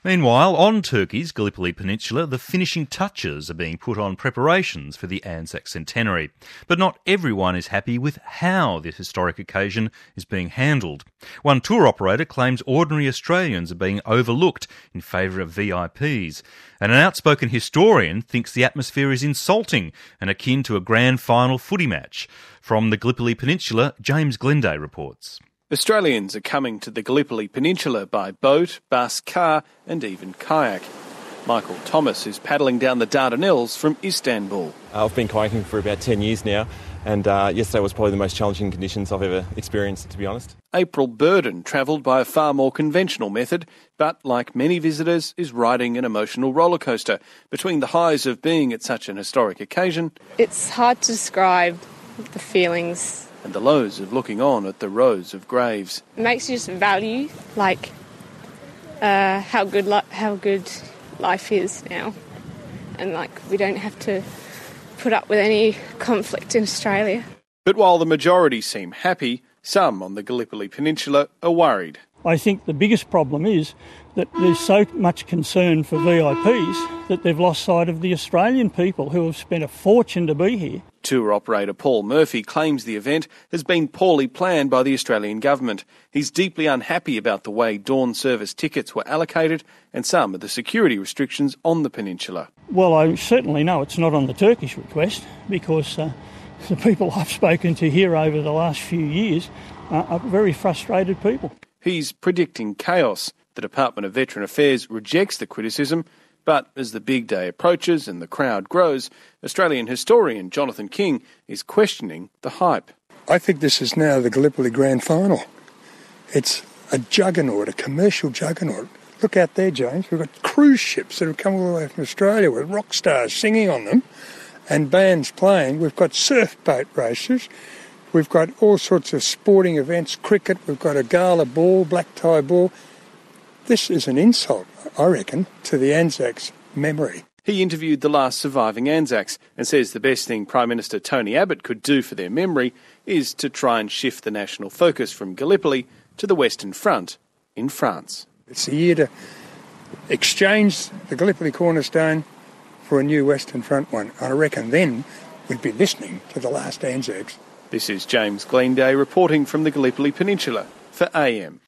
Meanwhile, on Turkey's Gallipoli Peninsula, the finishing touches are being put on preparations for the Anzac centenary. But not everyone is happy with how this historic occasion is being handled. One tour operator claims ordinary Australians are being overlooked in favour of VIPs. And an outspoken historian thinks the atmosphere is insulting and akin to a grand final footy match. From the Gallipoli Peninsula, James Glenday reports. Australians are coming to the Gallipoli Peninsula by boat, bus, car and even kayak. Michael Thomas is paddling down the Dardanelles from Istanbul. I've been kayaking for about 10 years now, and yesterday was probably the most challenging conditions I've ever experienced, to be honest. April Burden travelled by a far more conventional method, but like many visitors is riding an emotional rollercoaster between the highs of being at such an historic occasion. It's hard to describe the feelings. And the lows of looking on at the rows of graves. It makes you just value, how good life is now. And, we don't have to put up with any conflict in Australia. But while the majority seem happy, some on the Gallipoli Peninsula are worried. I think the biggest problem is that there's so much concern for VIPs that they've lost sight of the Australian people who have spent a fortune to be here. Tour operator Paul Murphy claims the event has been poorly planned by the Australian government. He's deeply unhappy about the way dawn service tickets were allocated and some of the security restrictions on the peninsula. Well, I certainly know it's not on the Turkish request because the people I've spoken to here over the last few years are very frustrated people. He's predicting chaos. The Department of Veteran Affairs rejects the criticism, but as the big day approaches and the crowd grows, Australian historian Jonathan King is questioning the hype. I think this is now the Gallipoli Grand Final. It's a juggernaut, a commercial juggernaut. Look out there, James. We've got cruise ships that have come all the way from Australia with rock stars singing on them and bands playing. We've got surf boat races. We've got all sorts of sporting events, cricket. We've got a gala ball, black tie ball. This is an insult, I reckon, to the Anzacs' memory. He interviewed the last surviving Anzacs and says the best thing Prime Minister Tony Abbott could do for their memory is to try and shift the national focus from Gallipoli to the Western Front in France. It's the year to exchange the Gallipoli Cornerstone for a new Western Front one. I reckon then we'd be listening to the last Anzacs. This is James Glenday reporting from the Gallipoli Peninsula for AM.